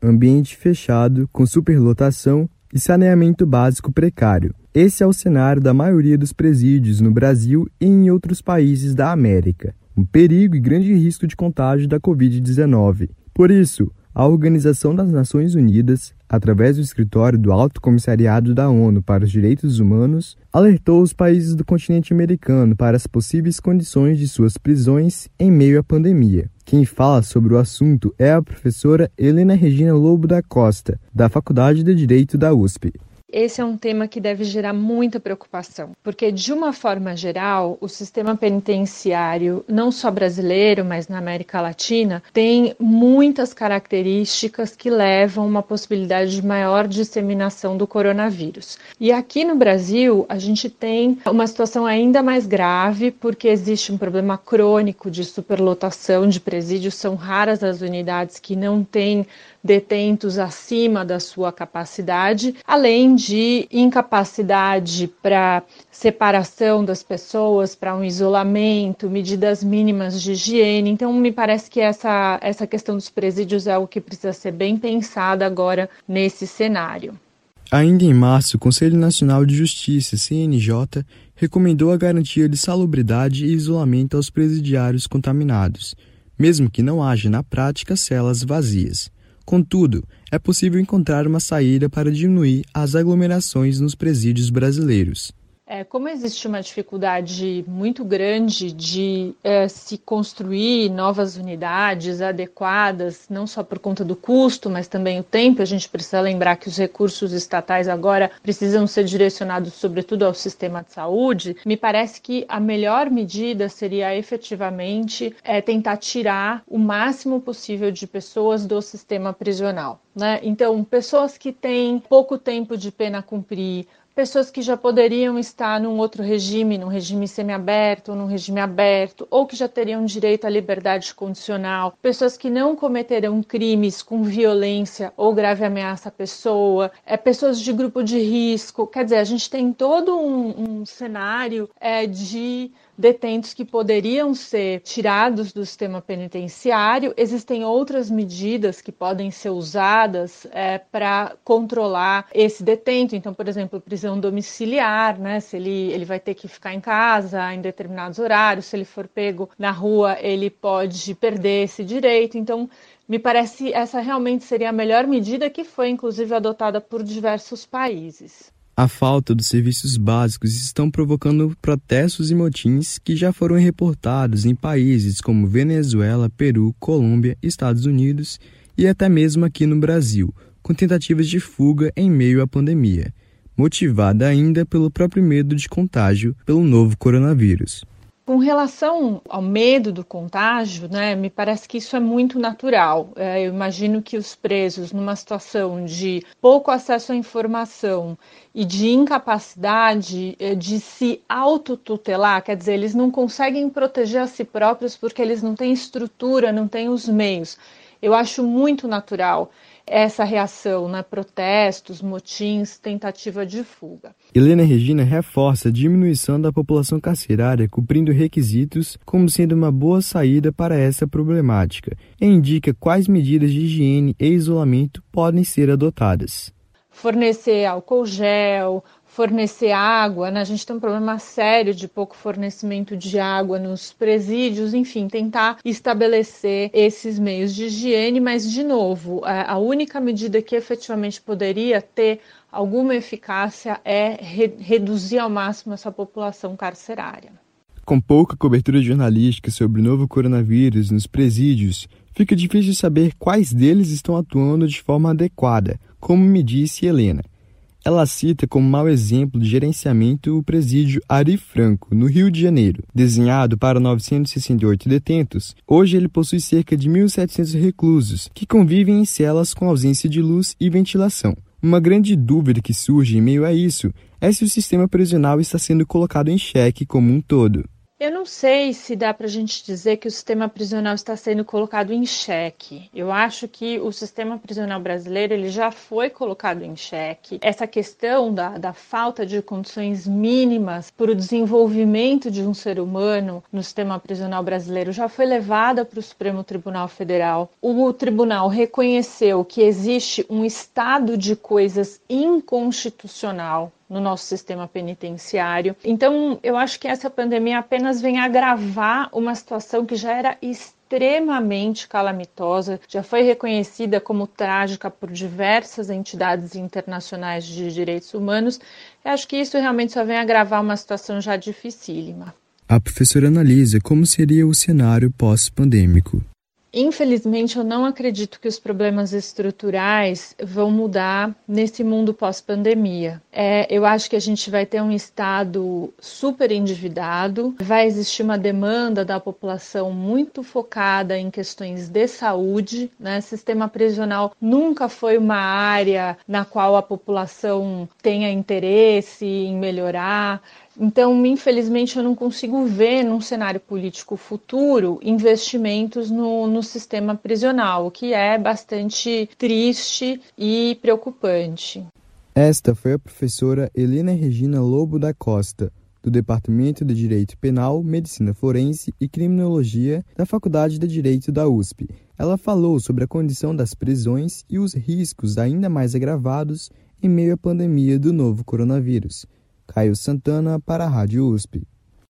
ambiente fechado, com superlotação e saneamento básico precário. Esse é o cenário da maioria dos presídios no Brasil e em outros países da América. Um perigo e grande risco de contágio da Covid-19. Por isso, a Organização das Nações Unidas, através do Escritório do Alto Comissariado da ONU para os Direitos Humanos, alertou os países do continente americano para as possíveis condições de suas prisões em meio à pandemia. Quem fala sobre o assunto é a professora Helena Regina Lobo da Costa, da Faculdade de Direito da USP. Esse é um tema que deve gerar muita preocupação, porque, de uma forma geral, o sistema penitenciário, não só brasileiro, mas na América Latina, tem muitas características que levam a uma possibilidade de maior disseminação do coronavírus. E aqui no Brasil, a gente tem uma situação ainda mais grave, porque existe um problema crônico de superlotação de presídios. São raras as unidades que não têm detentos acima da sua capacidade, além de incapacidade para separação das pessoas, para um isolamento, medidas mínimas de higiene. Então, me parece que essa questão dos presídios é algo que precisa ser bem pensada agora nesse cenário. Ainda em março, o Conselho Nacional de Justiça, CNJ, recomendou a garantia de salubridade e isolamento aos presidiários contaminados, mesmo que não haja na prática celas vazias. Contudo, é possível encontrar uma saída para diminuir as aglomerações nos presídios brasileiros. Como existe uma dificuldade muito grande de se construir novas unidades adequadas, não só por conta do custo, mas também o tempo, a gente precisa lembrar que os recursos estatais agora precisam ser direcionados sobretudo ao sistema de saúde. Me parece que a melhor medida seria efetivamente tentar tirar o máximo possível de pessoas do sistema prisional, né? Então, pessoas que têm pouco tempo de pena a cumprir, pessoas que já poderiam estar num outro regime, num regime semiaberto ou num regime aberto, ou que já teriam direito à liberdade condicional, pessoas que não cometerão crimes com violência ou grave ameaça à pessoa, pessoas de grupo de risco. Quer dizer, a gente tem todo um cenário de detentos que poderiam ser tirados do sistema penitenciário. Existem outras medidas que podem ser usadas para controlar esse detento. Então, por exemplo, prisão domiciliar, né? Se ele vai ter que ficar em casa em determinados horários, se ele for pego na rua, ele pode perder esse direito. Então, me parece essa realmente seria a melhor medida, que foi inclusive adotada por diversos países. A falta dos serviços básicos estão provocando protestos e motins que já foram reportados em países como Venezuela, Peru, Colômbia, Estados Unidos e até mesmo aqui no Brasil, com tentativas de fuga em meio à pandemia, motivada ainda pelo próprio medo de contágio pelo novo coronavírus. Com relação ao medo do contágio, né, me parece que isso é muito natural. Eu imagino que os presos, numa situação de pouco acesso à informação e de incapacidade de se autotutelar, quer dizer, eles não conseguem proteger a si próprios porque eles não têm estrutura, não têm os meios. Eu acho muito natural essa reação, né? Protestos, motins, tentativa de fuga. Helena Regina reforça a diminuição da população carcerária cumprindo requisitos como sendo uma boa saída para essa problemática e indica quais medidas de higiene e isolamento podem ser adotadas. Fornecer álcool gel, fornecer água, né? A gente tem um problema sério de pouco fornecimento de água nos presídios, enfim, tentar estabelecer esses meios de higiene, mas, de novo, a única medida que efetivamente poderia ter alguma eficácia é reduzir ao máximo essa população carcerária. Com pouca cobertura jornalística sobre o novo coronavírus nos presídios, fica difícil saber quais deles estão atuando de forma adequada, como me disse Helena. Ela cita como mau exemplo de gerenciamento o presídio Ari Franco, no Rio de Janeiro. Desenhado para 968 detentos, hoje ele possui cerca de 1.700 reclusos, que convivem em celas com ausência de luz e ventilação. Uma grande dúvida que surge em meio a isso é se o sistema prisional está sendo colocado em xeque como um todo. Eu não sei se dá para a gente dizer que o sistema prisional está sendo colocado em xeque. Eu acho que o sistema prisional brasileiro ele já foi colocado em xeque. Essa questão da falta de condições mínimas para o desenvolvimento de um ser humano no sistema prisional brasileiro já foi levada para o Supremo Tribunal Federal. O tribunal reconheceu que existe um estado de coisas inconstitucional no nosso sistema penitenciário. Então, eu acho que essa pandemia apenas vem agravar uma situação que já era extremamente calamitosa, já foi reconhecida como trágica por diversas entidades internacionais de direitos humanos. Eu acho que isso realmente só vem agravar uma situação já dificílima. A professora analisa como seria o cenário pós-pandêmico. Infelizmente, eu não acredito que os problemas estruturais vão mudar nesse mundo pós-pandemia. Eu acho que a gente vai ter um estado super endividado, vai existir uma demanda da população muito focada em questões de saúde, né? Sistema prisional nunca foi uma área na qual a população tenha interesse em melhorar. Então, infelizmente, eu não consigo ver num cenário político futuro investimentos no sistema prisional, o que é bastante triste e preocupante. Esta foi a professora Helena Regina Lobo da Costa, do Departamento de Direito Penal, Medicina Forense e Criminologia da Faculdade de Direito da USP. Ela falou sobre a condição das prisões e os riscos ainda mais agravados em meio à pandemia do novo coronavírus. Caio Santana para a Rádio USP.